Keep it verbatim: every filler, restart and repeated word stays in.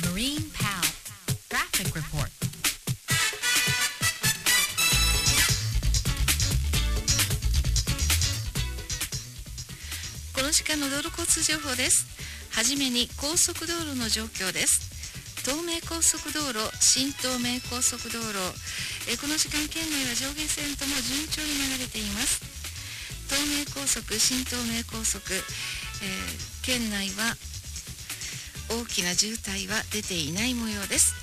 Marine P A L Traffic Report。この時間の道路交通情報です。はじめに高速道路の状況です。東名高速道路、新東名高速道路、えこの時間県内は上下線とも順調に流れています。東名高速、新東名高速、えー、県内は大きな渋滞は出ていない模様です。